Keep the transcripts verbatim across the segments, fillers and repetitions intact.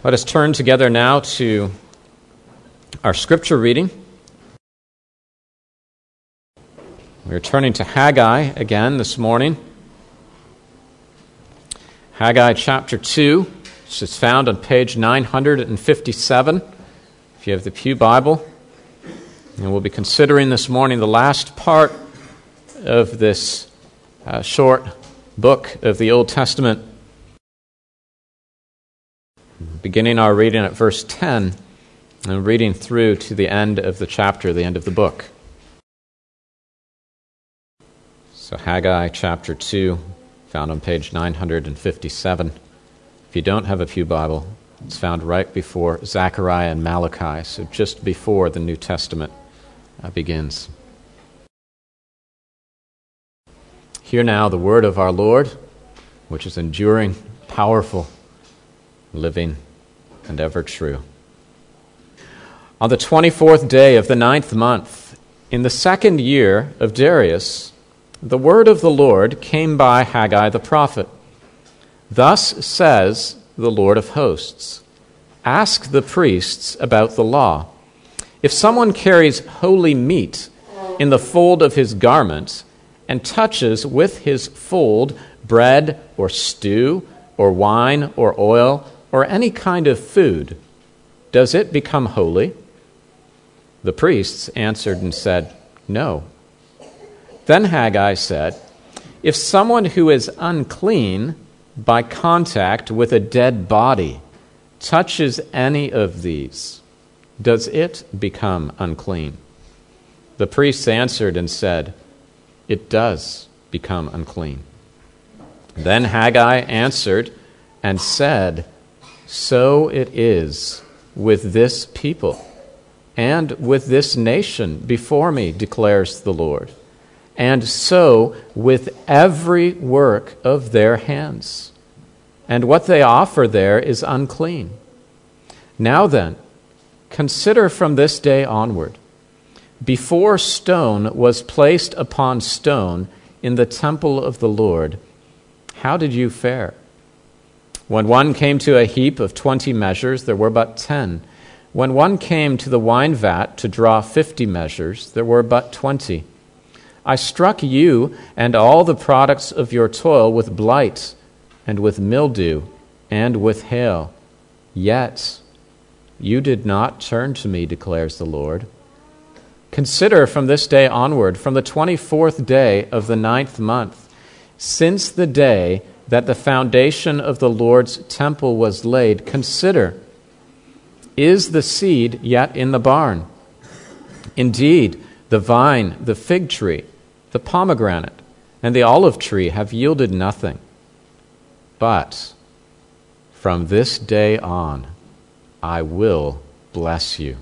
Let us turn together now to our scripture reading. We're turning to Haggai again this morning. Haggai chapter two, which is found on page nine hundred fifty-seven, if you have the Pew Bible. And we'll be considering this morning the last part of this uh, short book of the Old Testament, beginning our reading at verse ten and reading through to the end of the chapter, the end of the book. So Haggai chapter two, found on page nine hundred fifty-seven. If you don't have a Pew Bible, it's found right before Zechariah and Malachi, so just before the New Testament uh, begins. Hear now the word of our Lord, which is enduring, powerful, living, and ever true. On the twenty-fourth day of the ninth month, in the second year of Darius, the word of the Lord came by Haggai the prophet. Thus says the Lord of hosts, ask the priests about the law. If someone carries holy meat in the fold of his garment and touches with his fold bread or stew or wine or oil or any kind of food, does it become holy? The priests answered and said, no. Then Haggai said, if someone who is unclean by contact with a dead body touches any of these, does it become unclean? The priests answered and said, it does become unclean. Then Haggai answered and said, so it is with this people and with this nation before me, declares the Lord, and so with every work of their hands. And what they offer there is unclean. Now then, consider from this day onward, before stone was placed upon stone in the temple of the Lord, how did you fare? When one came to a heap of twenty measures, there were but ten. When one came to the wine vat to draw fifty measures, there were but twenty. I struck you and all the products of your toil with blight and with mildew and with hail. Yet you did not turn to me, declares the Lord. Consider from this day onward, from the twenty-fourth day of the ninth month, since the day that the foundation of the Lord's temple was laid, consider, is the seed yet in the barn? Indeed, the vine, the fig tree, the pomegranate, and the olive tree have yielded nothing. But from this day on, I will bless you.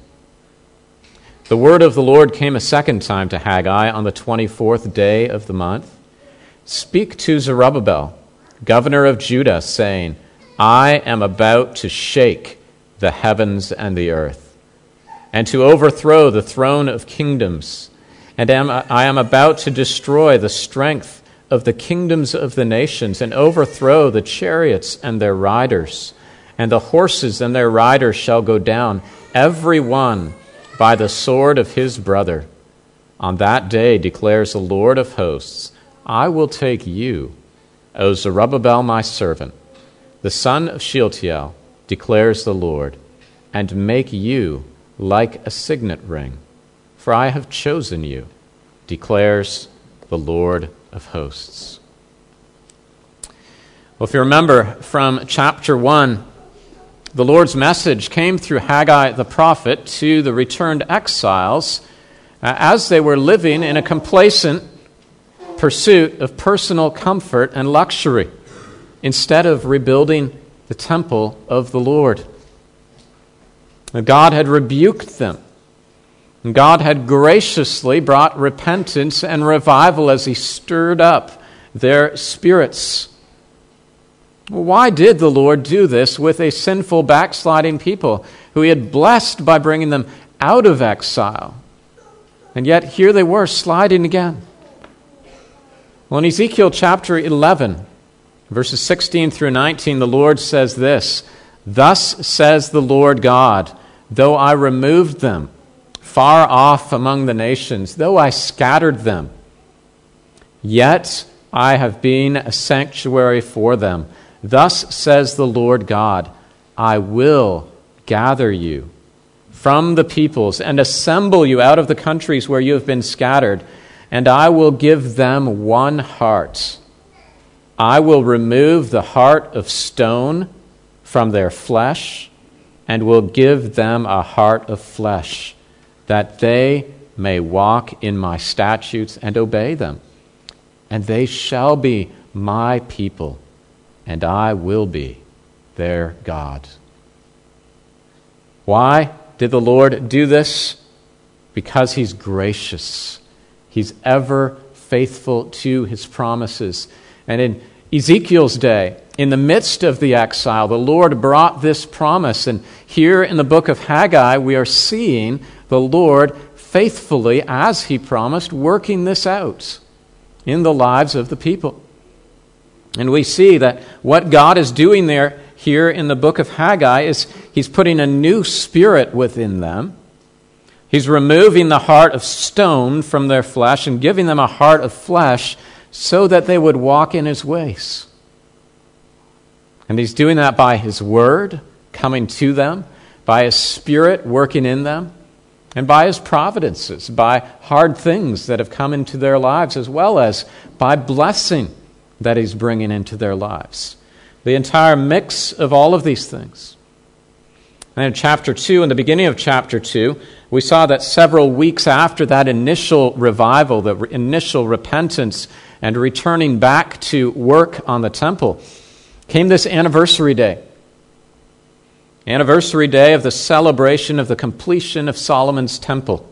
The word of the Lord came a second time to Haggai on the twenty-fourth day of the month. Speak to Zerubbabel, governor of Judah, saying, I am about to shake the heavens and the earth, and to overthrow the throne of kingdoms, and am, I am about to destroy the strength of the kingdoms of the nations, and overthrow the chariots and their riders, and the horses and their riders shall go down, every one by the sword of his brother. On that day, declares the Lord of hosts, I will take you, O Zerubbabel my servant, the son of Shealtiel, declares the Lord, and make you like a signet ring, for I have chosen you, declares the Lord of hosts. Well, if you remember from chapter one, the Lord's message came through Haggai the prophet to the returned exiles uh, as they were living in a complacent pursuit of personal comfort and luxury instead of rebuilding the temple of the Lord. God had rebuked them. God had graciously brought repentance and revival as he stirred up their spirits. Why did the Lord do this with a sinful, backsliding people who he had blessed by bringing them out of exile? And yet here they were sliding again. Well, in Ezekiel chapter eleven, verses sixteen through nineteen, the Lord says this, Thus says the Lord God, though I removed them far off among the nations, though I scattered them, yet I have been a sanctuary for them. Thus says the Lord God, I will gather you from the peoples and assemble you out of the countries where you have been scattered, and I will give them one heart. I will remove the heart of stone from their flesh, and will give them a heart of flesh, that they may walk in my statutes and obey them. And they shall be my people, and I will be their God. Why did the Lord do this? Because he's gracious. He's ever faithful to his promises. And in Ezekiel's day, in the midst of the exile, the Lord brought this promise. And here in the book of Haggai, we are seeing the Lord faithfully, as he promised, working this out in the lives of the people. And we see that what God is doing there here in the book of Haggai is he's putting a new spirit within them. He's removing the heart of stone from their flesh and giving them a heart of flesh so that they would walk in his ways. And he's doing that by his word coming to them, by his spirit working in them, and by his providences, by hard things that have come into their lives, as well as by blessing that he's bringing into their lives. The entire mix of all of these things. And in chapter two, in the beginning of chapter two, we saw that several weeks after that initial revival, the initial repentance and returning back to work on the temple, came this anniversary day. Anniversary day of the celebration of the completion of Solomon's temple.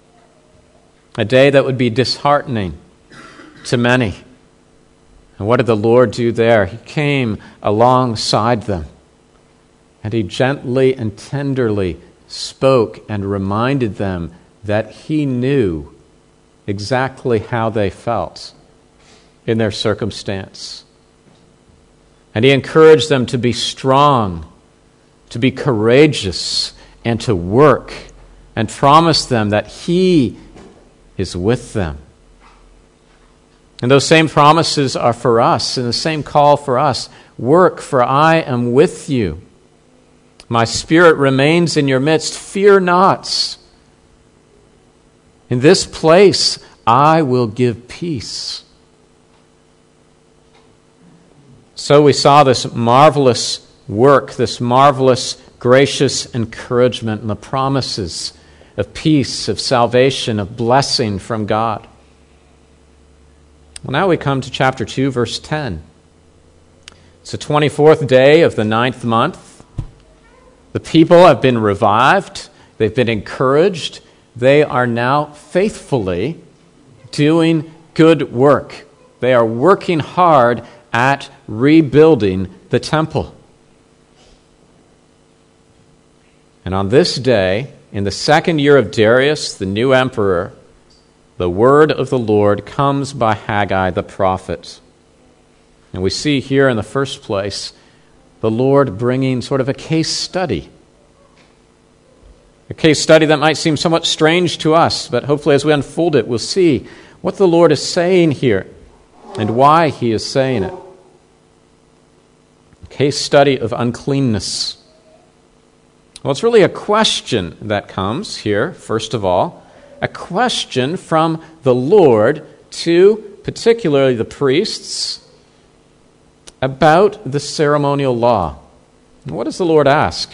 A day that would be disheartening to many. And what did the Lord do there? He came alongside them, and he gently and tenderly spoke and reminded them that he knew exactly how they felt in their circumstance. And he encouraged them to be strong, to be courageous, and to work, and promised them that he is with them. And those same promises are for us, and the same call for us. Work, for I am with you. My spirit remains in your midst. Fear not. In this place I will give peace. So we saw this marvelous work, this marvelous, gracious encouragement and the promises of peace, of salvation, of blessing from God. Well, now we come to chapter two, verse ten. It's the twenty-fourth day of the ninth month. The people have been revived. They've been encouraged. They are now faithfully doing good work. They are working hard at rebuilding the temple. And on this day, in the second year of Darius, the new emperor, the word of the Lord comes by Haggai the prophet. And we see here in the first place the Lord bringing sort of a case study. A case study that might seem somewhat strange to us, but hopefully as we unfold it, we'll see what the Lord is saying here and why he is saying it. A case study of uncleanness. Well, it's really a question that comes here, first of all. A question from the Lord to particularly the priests about the ceremonial law. And what does the Lord ask?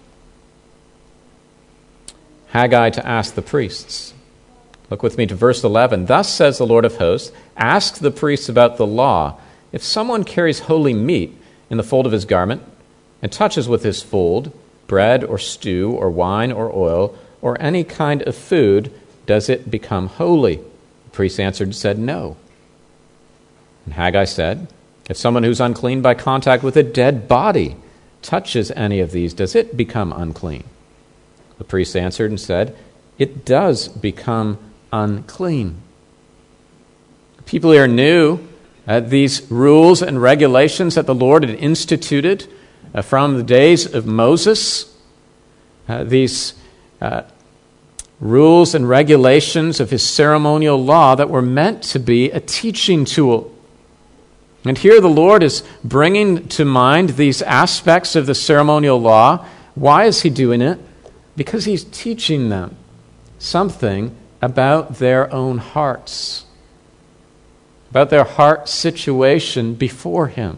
Haggai to ask the priests. Look with me to verse eleven. Thus says the Lord of hosts, ask the priests about the law. If someone carries holy meat in the fold of his garment and touches with his fold bread or stew or wine or oil or any kind of food, does it become holy? The priest answered and said, no. And Haggai said, if someone who's unclean by contact with a dead body touches any of these, does it become unclean? The priest answered and said, it does become unclean. People here knew uh, these rules and regulations that the Lord had instituted uh, from the days of Moses. Uh, these uh, rules and regulations of his ceremonial law that were meant to be a teaching tool. And here the Lord is bringing to mind these aspects of the ceremonial law. Why is he doing it? Because he's teaching them something about their own hearts, about their heart situation before him.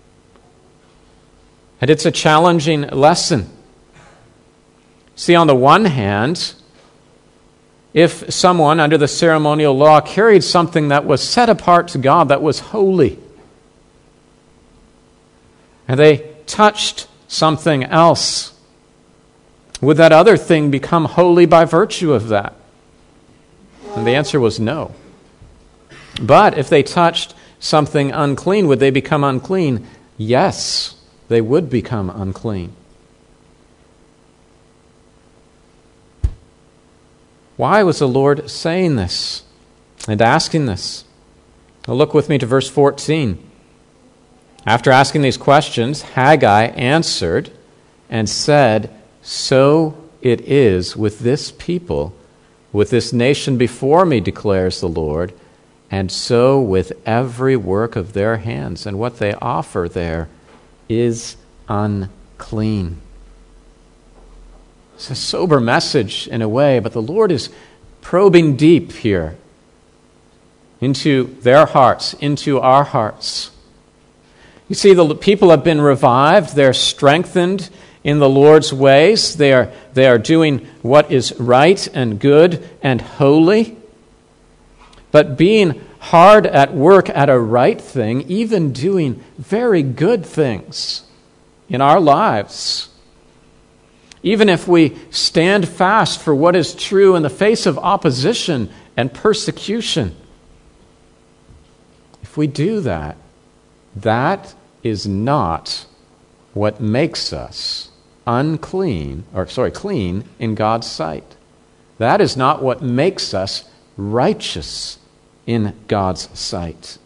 And it's a challenging lesson. See, on the one hand, if someone under the ceremonial law carried something that was set apart to God, that was holy, and they touched something else, would that other thing become holy by virtue of that? And the answer was no. But if they touched something unclean, would they become unclean? Yes, they would become unclean. Why was the Lord saying this and asking this? Well, look with me to verse fourteen. After asking these questions, Haggai answered and said, "So it is with this people, with this nation before me, declares the Lord, and so with every work of their hands, and what they offer there is unclean." It's a sober message in a way, but the Lord is probing deep here into their hearts, into our hearts. You see, the people have been revived. They're strengthened in the Lord's ways. They are, they are doing what is right and good and holy. But being hard at work at a right thing, even doing very good things in our lives, even if we stand fast for what is true in the face of opposition and persecution, if we do that, that is not what makes us unclean, or sorry, clean in God's sight. That is not what makes us righteous in God's sight.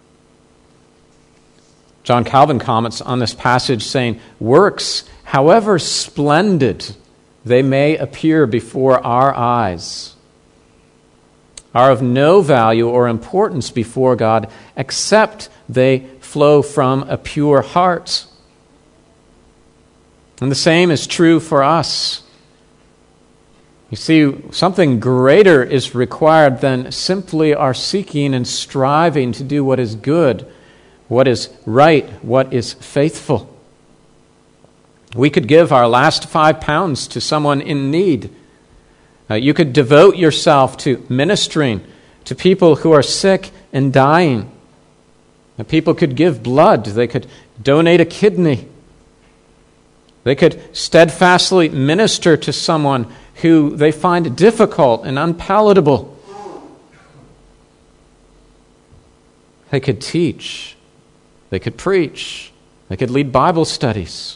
John Calvin comments on this passage saying, "Works, however splendid they may appear before our eyes, are of no value or importance before God except they flow from a pure heart." And the same is true for us. You see, something greater is required than simply our seeking and striving to do what is good, what is right, what is faithful. We could give our last five pounds to someone in need. Uh, you could devote yourself to ministering to people who are sick and dying. Uh, people could give blood. They could donate a kidney. They could steadfastly minister to someone who they find difficult and unpalatable. They could teach. They could preach. They could lead Bible studies.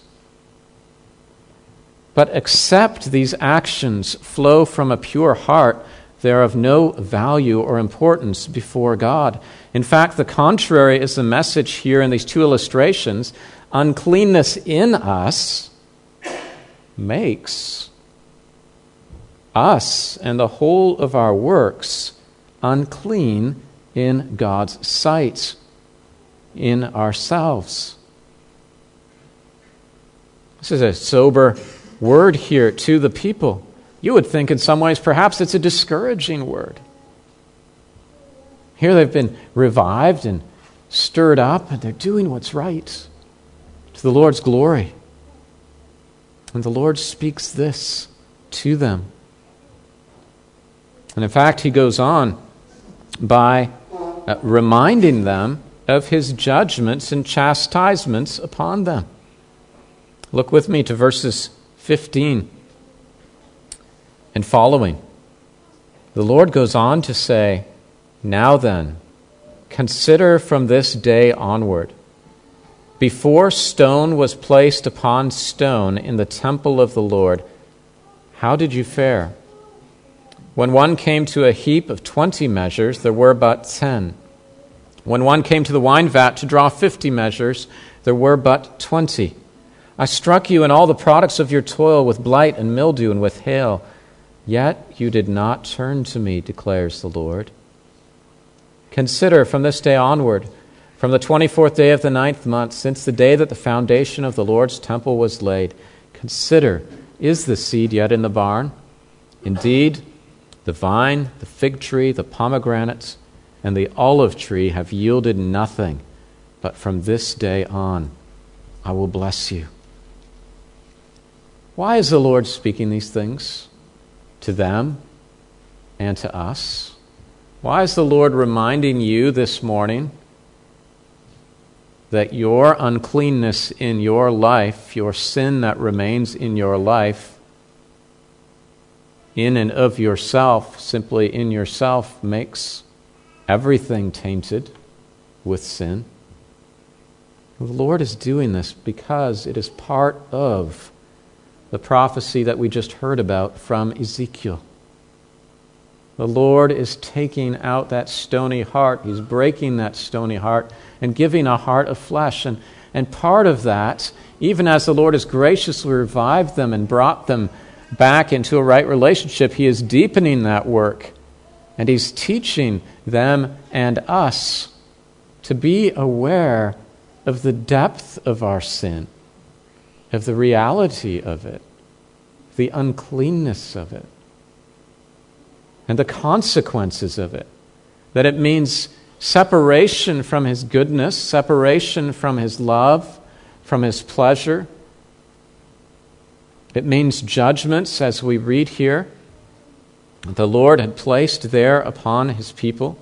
But except these actions flow from a pure heart, they are of no value or importance before God. In fact, the contrary is the message here in these two illustrations. Uncleanness in us makes us and the whole of our works unclean in God's sight, in ourselves. This is a sober word here to the people. You would think in some ways perhaps it's a discouraging word. Here they've been revived and stirred up, and they're doing what's right to the Lord's glory. And the Lord speaks this to them. And in fact, he goes on by uh, reminding them of his judgments and chastisements upon them. Look with me to verses fifteen and following. The Lord goes on to say, "Now then, consider from this day onward, before stone was placed upon stone in the temple of the Lord, how did you fare? When one came to a heap of twenty measures, there were but ten. When one came to the wine vat to draw fifty measures, there were but twenty. I struck you and all the products of your toil with blight and mildew and with hail. Yet you did not turn to me, declares the Lord. Consider from this day onward, from the twenty-fourth day of the ninth month, since the day that the foundation of the Lord's temple was laid, consider, is the seed yet in the barn? Indeed, the vine, the fig tree, the pomegranate, and the olive tree have yielded nothing, but from this day on I will bless you. Why is the Lord speaking these things to them and to us? Why is the Lord reminding you this morning that your uncleanness in your life, your sin that remains in your life, in and of yourself, simply in yourself, makes everything tainted with sin? The Lord is doing this because it is part of the prophecy that we just heard about from Ezekiel. The Lord is taking out that stony heart. He's breaking that stony heart and giving a heart of flesh. And, and part of that, even as the Lord has graciously revived them and brought them back into a right relationship, He is deepening that work. And He's teaching them and us to be aware of the depth of our sin, of the reality of it, the uncleanness of it, and the consequences of it. That it means separation from His goodness, separation from His love, from His pleasure. It means judgments, as we read here, that the Lord had placed there upon His people.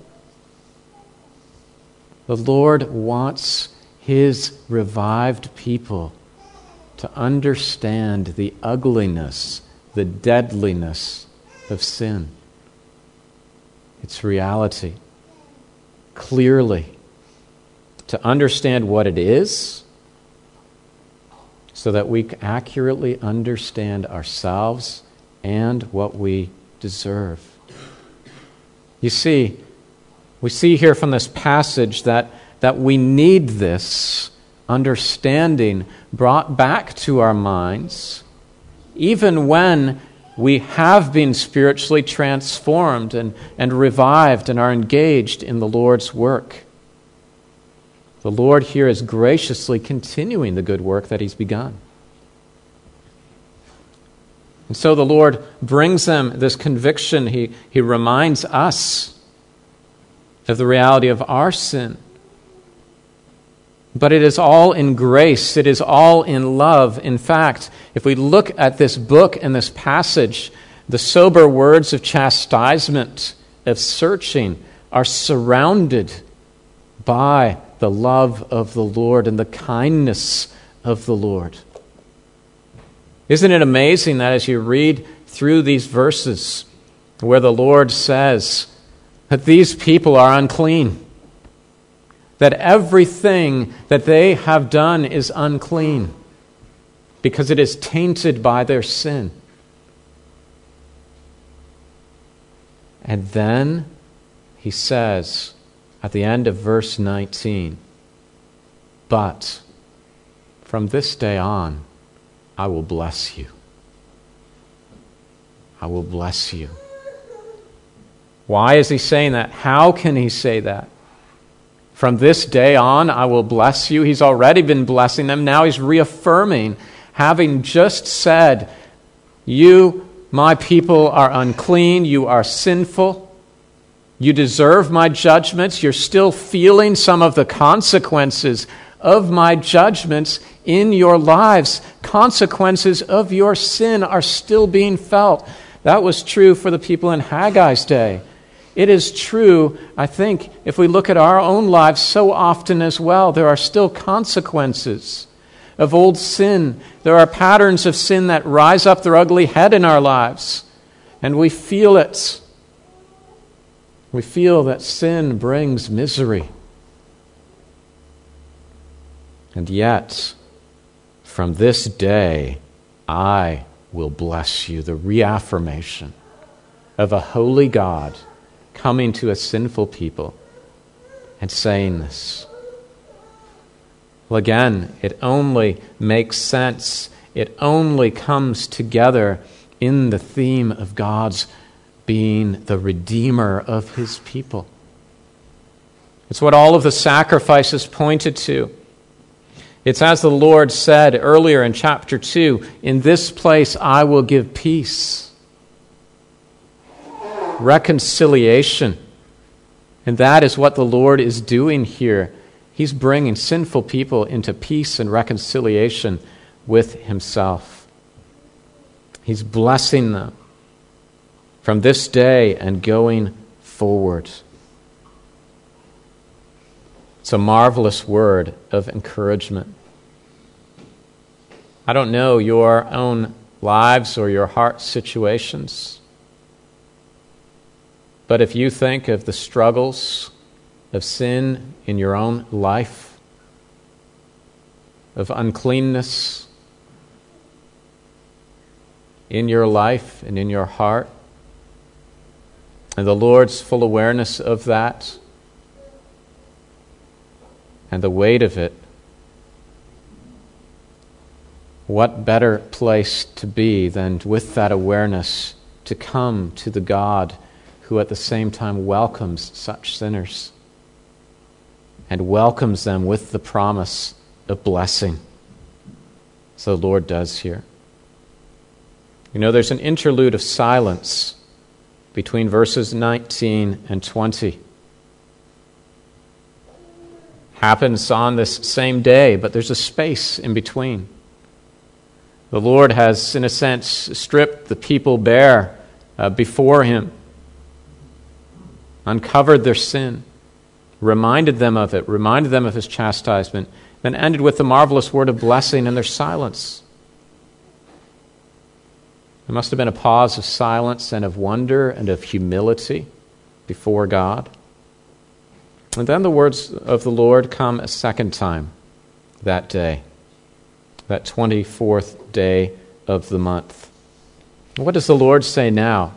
The Lord wants His revived people to understand the ugliness, the deadliness of sin. Its reality, clearly, to understand what it is, so that we accurately understand ourselves and what we deserve. You see, we see here from this passage that, that we need this understanding brought back to our minds, even when we have been spiritually transformed and, and revived and are engaged in the Lord's work. The Lord here is graciously continuing the good work that He's begun. And so the Lord brings them this conviction. He, he reminds us of the reality of our sin. But it is all in grace. It is all in love. In fact, if we look at this book and this passage, the sober words of chastisement, of searching, are surrounded by the love of the Lord and the kindness of the Lord. Isn't it amazing that as you read through these verses where the Lord says that these people are unclean, that everything that they have done is unclean because it is tainted by their sin. And then He says at the end of verse nineteen, but from this day on, I will bless you. I will bless you. Why is He saying that? How can He say that? From this day on, I will bless you. He's already been blessing them. Now He's reaffirming, having just said, you, my people, are unclean. You are sinful. You deserve my judgments. You're still feeling some of the consequences of my judgments in your lives. Consequences of your sin are still being felt. That was true for the people in Haggai's day. It is true, I think, if we look at our own lives so often as well. There are still consequences of old sin. There are patterns of sin that rise up their ugly head in our lives, and we feel it. We feel that sin brings misery. And yet, from this day, I will bless you. The reaffirmation of a holy God coming to a sinful people and saying this. Well, again, it only makes sense. It only comes together in the theme of God's being the Redeemer of his people. It's what all of the sacrifices pointed to. It's as the Lord said earlier in chapter two, in this place I will give peace, reconciliation. And that is what the Lord is doing here. He's bringing sinful people into peace and reconciliation with himself. He's blessing them from this day and going forward. It's a marvelous word of encouragement. I don't know your own lives or your heart situations, but if you think of the struggles of sin in your own life, of uncleanness in your life and in your heart, and the Lord's full awareness of that, and the weight of it, what better place to be than with that awareness to come to the God who at the same time welcomes such sinners and welcomes them with the promise of blessing. So the Lord does here. You know, there's an interlude of silence between verses nineteen and twenty. Happens on this same day, but there's a space in between. The Lord has, in a sense, stripped the people bare uh, before him, uncovered their sin, reminded them of it, reminded them of his chastisement, then ended with the marvelous word of blessing in their silence. There must have been a pause of silence and of wonder and of humility before God. And then the words of the Lord come a second time that day, that twenty-fourth day of the month. What does the Lord say now?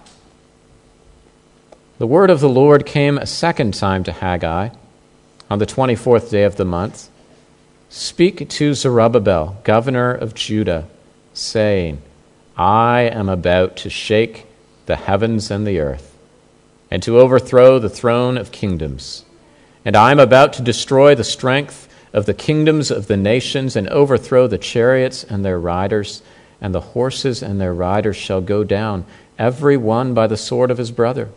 The word of the Lord came a second time to Haggai on the twenty-fourth day of the month. Speak to Zerubbabel, governor of Judah, saying, I am about to shake the heavens and the earth, and to overthrow the throne of kingdoms. And I am about to destroy the strength of the kingdoms of the nations and overthrow the chariots and their riders, and the horses and their riders shall go down, every one by the sword of his brother.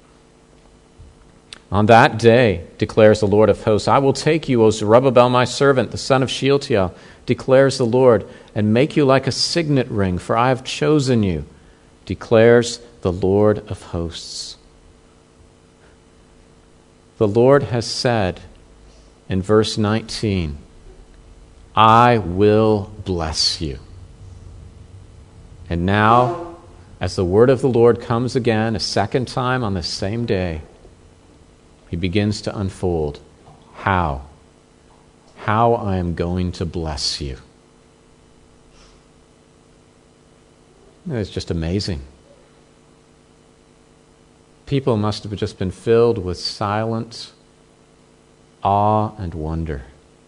On that day, declares the Lord of hosts, I will take you, O Zerubbabel, my servant, the son of Shealtiel, declares the Lord, and make you like a signet ring, for I have chosen you, declares the Lord of hosts. The Lord has said in verse nineteen, I will bless you. And now, as the word of the Lord comes again a second time on the same day, he begins to unfold how. How I am going to bless you. It's just amazing. People must have just been filled with silent awe and wonder.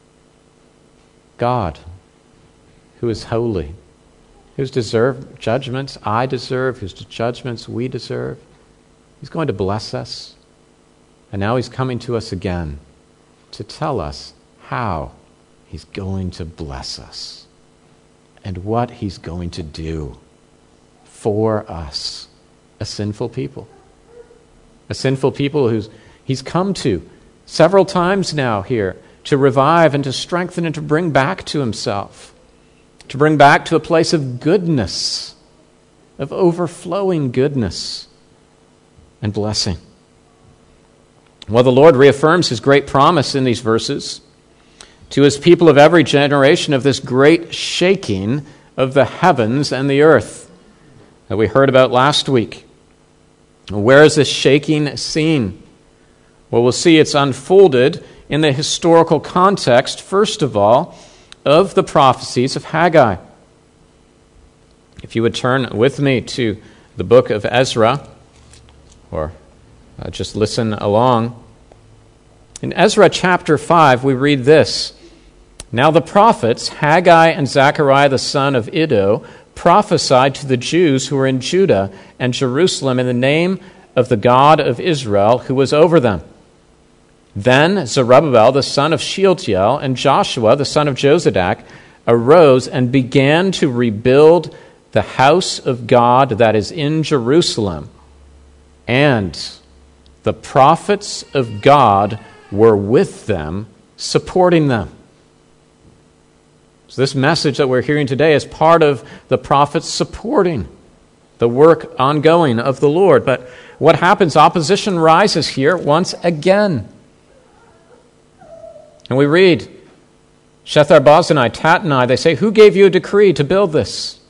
God, who is holy, whose deserve judgments I deserve, whose judgments we deserve, he's going to bless us. And now he's coming to us again to tell us how he's going to bless us and what he's going to do for us, a sinful people. A sinful people who's he's come to several times now here to revive and to strengthen and to bring back to himself, to bring back to a place of goodness, of overflowing goodness and blessing. Well, the Lord reaffirms his great promise in these verses to his people of every generation of this great shaking of the heavens and the earth that we heard about last week. Where is this shaking seen? Well, we'll see it's unfolded in the historical context, first of all, of the prophecies of Haggai. If you would turn with me to the book of Ezra, or uh, just listen along. In Ezra chapter five, we read this. Now the prophets, Haggai and Zechariah the son of Iddo, prophesied to the Jews who were in Judah and Jerusalem in the name of the God of Israel who was over them. Then Zerubbabel the son of Shealtiel and Joshua the son of Jozadak arose and began to rebuild the house of God that is in Jerusalem. And the prophets of God were with them, supporting them. So this message that we're hearing today is part of the prophets supporting the work ongoing of the Lord. But what happens? Opposition rises here once again. And we read, Shethar-bozenai, Tatnai, they say, who gave you a decree to build this?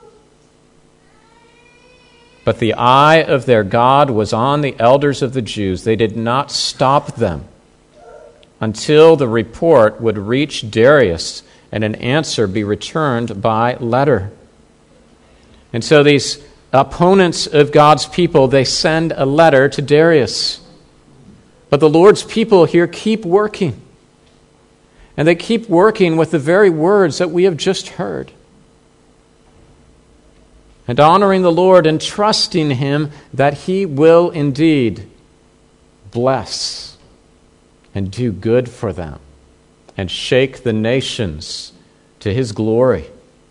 But the eye of their God was on the elders of the Jews. They did not stop them until the report would reach Darius and an answer be returned by letter. And so these opponents of God's people, they send a letter to Darius. But the Lord's people here keep working. And they keep working with the very words that we have just heard. And honoring the Lord and trusting Him that He will indeed bless and do good for them and shake the nations to His glory.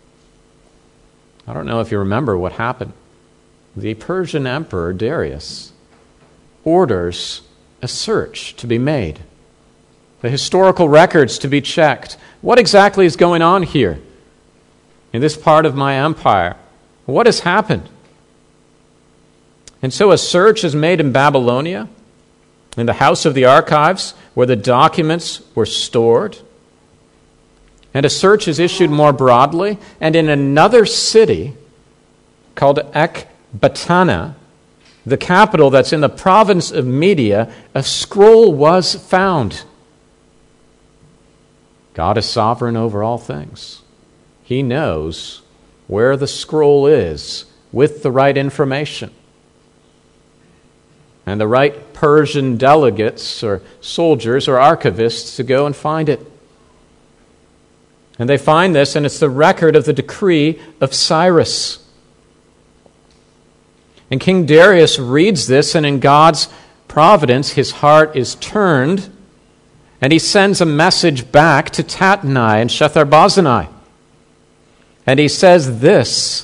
I don't know if you remember what happened. The Persian Emperor Darius orders a search to be made, the historical records to be checked. What exactly is going on here in this part of my empire? What has happened? And so a search is made in Babylonia, in the house of the archives, where the documents were stored. And a search is issued more broadly, and in another city called Ecbatana, the capital that's in the province of Media, a scroll was found. God is sovereign over all things. He knows where the scroll is with the right information. And the right Persian delegates or soldiers or archivists to go and find it. And they find this, and it's the record of the decree of Cyrus. And King Darius reads this, and in God's providence, his heart is turned, and he sends a message back to Tatnai and Shethar-bozenai. And he says this,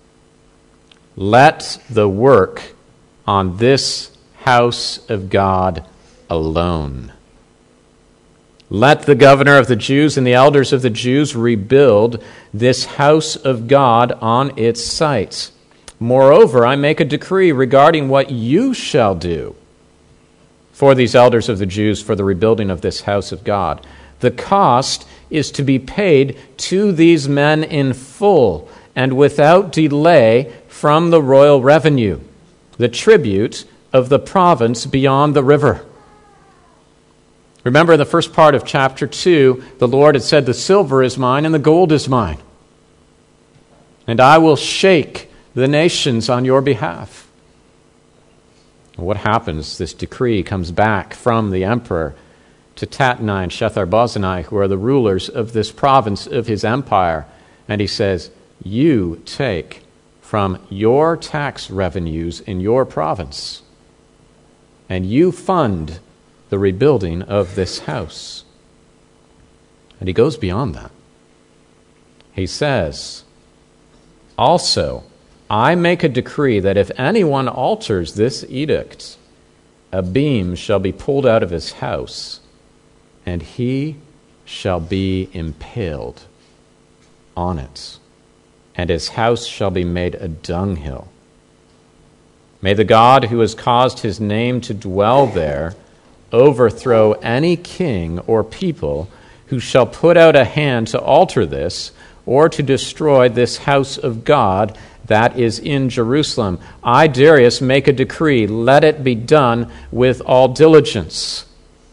let the work on this house of God alone. Let the governor of the Jews and the elders of the Jews rebuild this house of God on its site. Moreover, I make a decree regarding what you shall do for these elders of the Jews for the rebuilding of this house of God. The cost is to be paid to these men in full and without delay from the royal revenue, the tribute of the province beyond the river. Remember in the first part of chapter two, the Lord had said, the silver is mine and the gold is mine, and I will shake the nations on your behalf. What happens? This decree comes back from the emperor to Tatnai and Shethar-bozenai, who are the rulers of this province of his empire. And he says, you take from your tax revenues in your province, and you fund the rebuilding of this house. And he goes beyond that. He says, also, I make a decree that if anyone alters this edict, a beam shall be pulled out of his house, and he shall be impaled on it, and his house shall be made a dunghill. May the God who has caused his name to dwell there overthrow any king or people who shall put out a hand to alter this or to destroy this house of God that is in Jerusalem. I, Darius, make a decree. Let it be done with all diligence.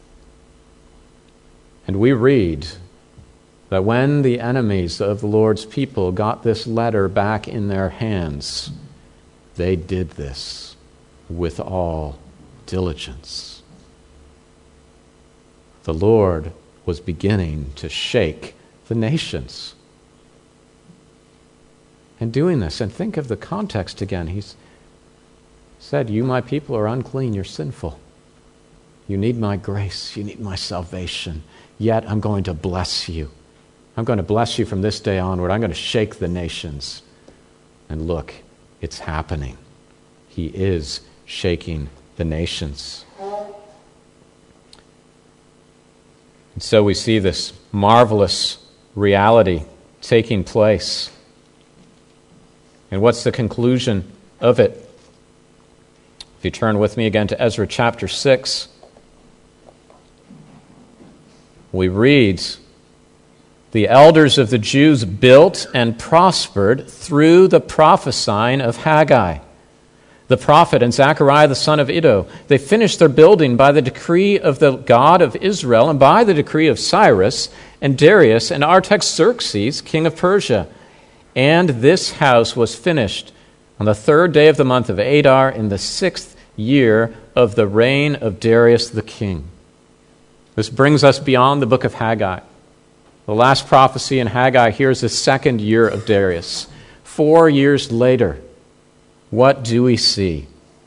And we read that when the enemies of the Lord's people got this letter back in their hands, they did this with all diligence. The Lord was beginning to shake the nations. And doing this, and think of the context again. He's said, you, my people, are unclean, you're sinful. You need my grace, you need my salvation. Yet I'm going to bless you. I'm going to bless you from this day onward. I'm going to shake the nations. And look, it's happening. He is shaking the nations. And so we see this marvelous reality taking place. And what's the conclusion of it? If you turn with me again to Ezra chapter six, we read, the elders of the Jews built and prospered through the prophesying of Haggai, the prophet, and Zechariah the son of Iddo. They finished their building by the decree of the God of Israel and by the decree of Cyrus and Darius and Artaxerxes, king of Persia. And this house was finished on the third day of the month of Adar in the sixth year of the reign of Darius the king. This brings us beyond the book of Haggai. The last prophecy in Haggai here is the second year of Darius. Four years later, what do we see?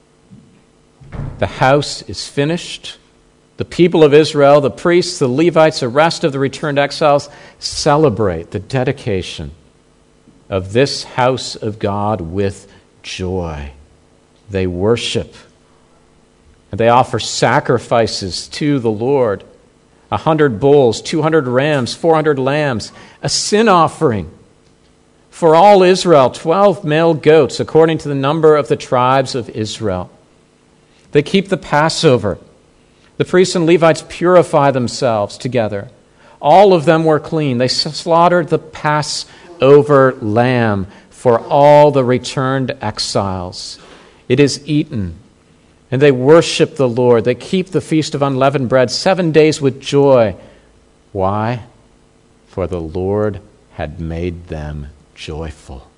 The house is finished. The people of Israel, the priests, the Levites, the rest of the returned exiles celebrate the dedication of this house of God with joy. They worship. And they offer sacrifices to the Lord. A hundred bulls, two hundred rams, four hundred lambs, a sin offering. For all Israel, twelve male goats, according to the number of the tribes of Israel. They keep the Passover. The priests and Levites purify themselves together. All of them were clean. They slaughtered the Passover lamb for all the returned exiles. It is eaten. And they worship the Lord. They keep the Feast of Unleavened Bread seven days with joy. Why? For the Lord had made them joyful.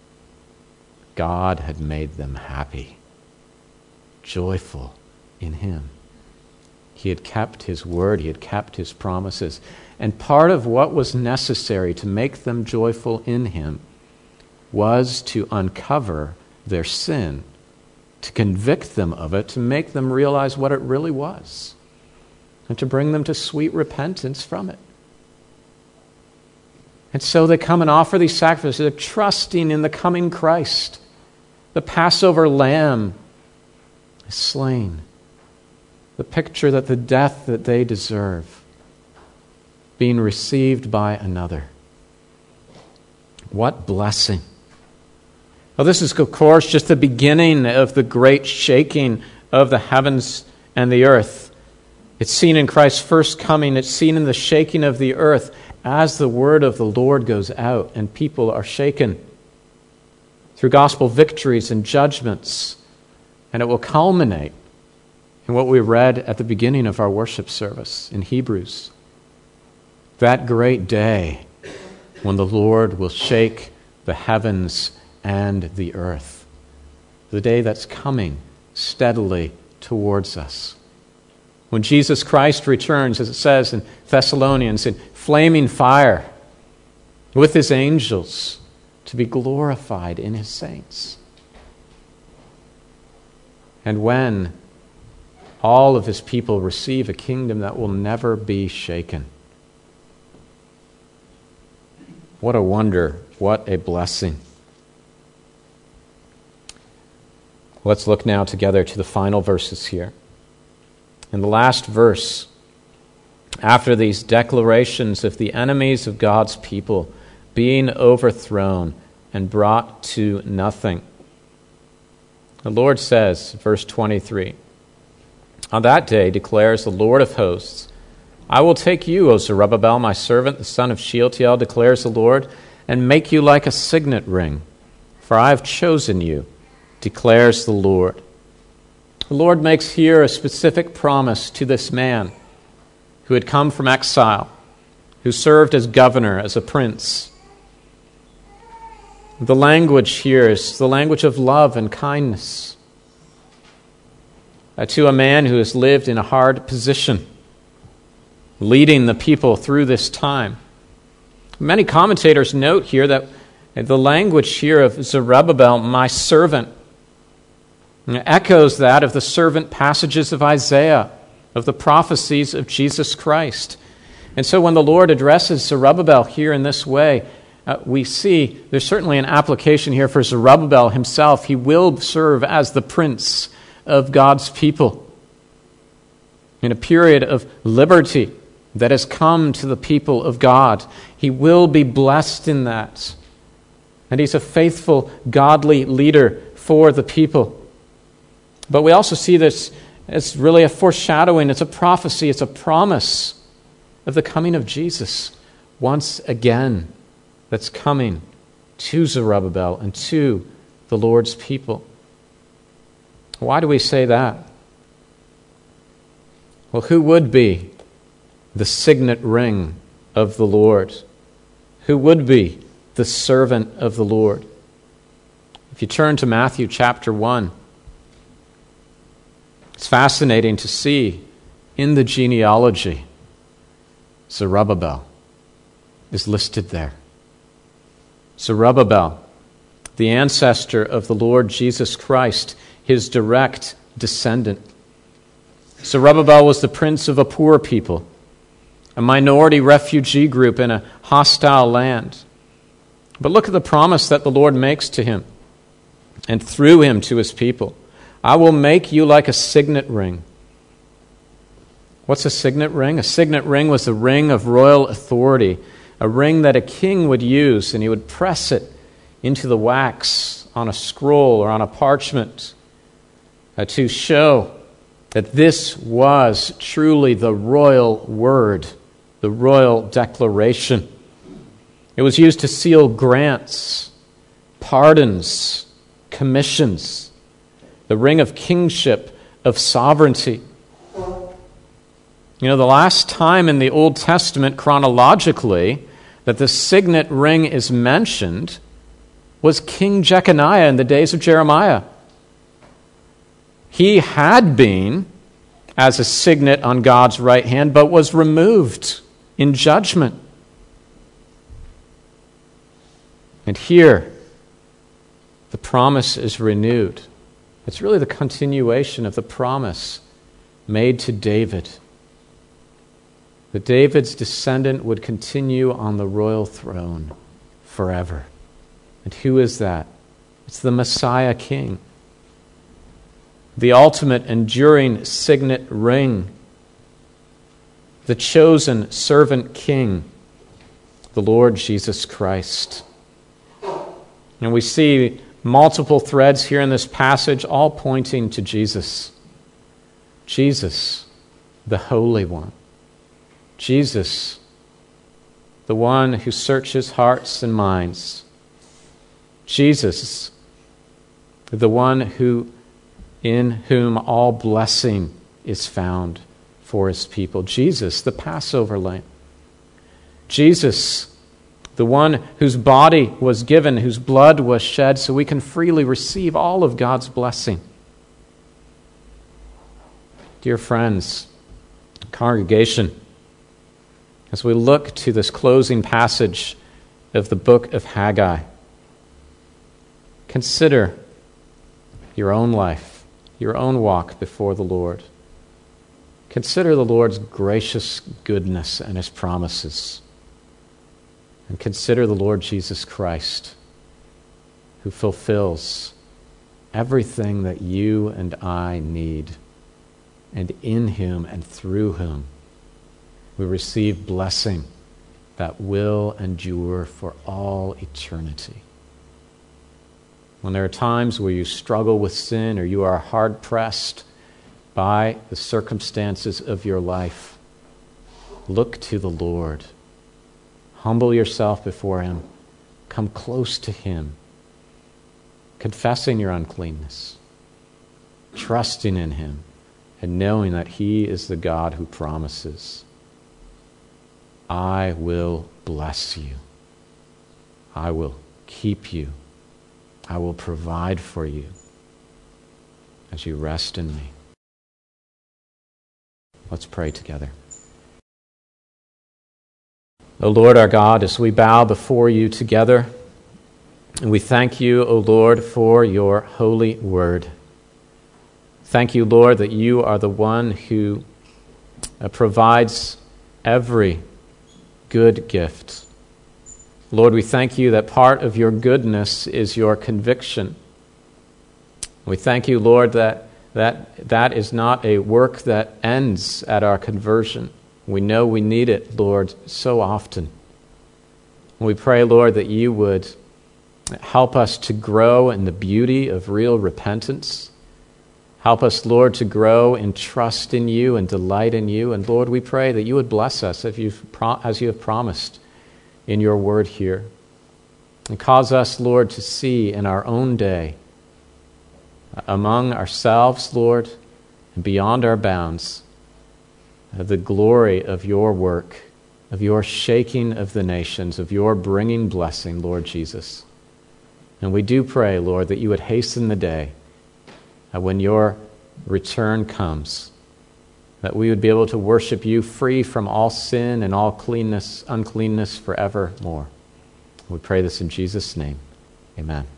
God had made them happy, joyful in Him. He had kept His word. He had kept His promises. And part of what was necessary to make them joyful in Him was to uncover their sin, to convict them of it, to make them realize what it really was, and to bring them to sweet repentance from it. And so they come and offer these sacrifices. They're trusting in the coming Christ. The Passover lamb is slain. The picture that the death that they deserve being received by another. What blessing. Well, this is, of course, just the beginning of the great shaking of the heavens and the earth. It's seen in Christ's first coming. It's seen in the shaking of the earth as the word of the Lord goes out and people are shaken through gospel victories and judgments. And it will culminate in what we read at the beginning of our worship service in Hebrews. That great day when the Lord will shake the heavens and the earth. The day that's coming steadily towards us. When Jesus Christ returns, as it says in Thessalonians, in flaming fire with His angels to be glorified in His saints. And when all of His people receive a kingdom that will never be shaken. What a wonder, what a blessing. Let's look now together to the final verses here. In the last verse, after these declarations of the enemies of God's people being overthrown and brought to nothing, the Lord says, verse twenty-three, on that day declares the Lord of hosts, I will take you, O Zerubbabel, my servant, the son of Shealtiel, declares the Lord, and make you like a signet ring, for I have chosen you, declares the Lord. The Lord makes here a specific promise to this man who had come from exile, who served as governor, as a prince. The language here is the language of love and kindness. Uh, to a man who has lived in a hard position, leading the people through this time. Many commentators note here that the language here of Zerubbabel, my servant, echoes that of the servant passages of Isaiah, of the prophecies of Jesus Christ. And so when the Lord addresses Zerubbabel here in this way, uh, we see there's certainly an application here for Zerubbabel himself. He will serve as the prince of God's people in a period of liberty that has come to the people of God. He will be blessed in that. And he's a faithful, godly leader for the people. But we also see this as really a foreshadowing. It's a prophecy. It's a promise of the coming of Jesus once again that's coming to Zerubbabel and to the Lord's people. Why do we say that? Well, who would be the signet ring of the Lord? Who would be the servant of the Lord? If you turn to Matthew chapter one, it's fascinating to see in the genealogy, Zerubbabel is listed there. Zerubbabel, the ancestor of the Lord Jesus Christ, his direct descendant. Zerubbabel was the prince of a poor people, a minority refugee group in a hostile land. But look at the promise that the Lord makes to him and through him to his people. I will make you like a signet ring. What's a signet ring? A signet ring was a ring of royal authority, a ring that a king would use, and he would press it into the wax on a scroll or on a parchment uh, to show that this was truly the royal word, the royal declaration. It was used to seal grants, pardons, commissions, the ring of kingship, of sovereignty. You know, the last time in the Old Testament chronologically that the signet ring is mentioned was King Jeconiah in the days of Jeremiah. He had been as a signet on God's right hand, but was removed in judgment. And here, the promise is renewed. It's really the continuation of the promise made to David, that David's descendant would continue on the royal throne forever. And who is that? It's the Messiah King, the ultimate enduring signet ring, the chosen servant king, the Lord Jesus Christ. And we see multiple threads here in this passage, all pointing to Jesus. Jesus, the Holy One. Jesus, the one who searches hearts and minds. Jesus, the one who, in whom all blessing is found for his people. Jesus, the Passover Lamb. Jesus, the one whose body was given, whose blood was shed, so we can freely receive all of God's blessing. Dear friends, congregation, as we look to this closing passage of the book of Haggai, consider your own life, your own walk before the Lord. Consider the Lord's gracious goodness and his promises. And consider the Lord Jesus Christ, who fulfills everything that you and I need, and in him and through him we receive blessing that will endure for all eternity. When there are times where you struggle with sin or you are hard-pressed by the circumstances of your life, look to the Lord. Humble yourself before him. Come close to him, confessing your uncleanness, trusting in him, and knowing that he is the God who promises, I will bless you. I will keep you. I will provide for you as you rest in me. Let's pray together. O Lord our God, as we bow before you together, and we thank you, O Lord, for your holy word. Thank you, Lord, that you are the one who uh, provides every good gift. Lord, we thank you that part of your goodness is your conviction. We thank you, Lord, that that, that is not a work that ends at our conversion. We know we need it, Lord, so often. We pray, Lord, that you would help us to grow in the beauty of real repentance. Help us, Lord, to grow in trust in you and delight in you. And Lord, we pray that you would bless us as you've, pro- as you have promised in your word here. And cause us, Lord, to see in our own day, among ourselves, Lord, and beyond our bounds, the glory of your work, of your shaking of the nations, of your bringing blessing, Lord Jesus. And we do pray, Lord, that you would hasten the day uh, when your return comes, that we would be able to worship you free from all sin and all cleanness, uncleanness forevermore. We pray this in Jesus' name. Amen.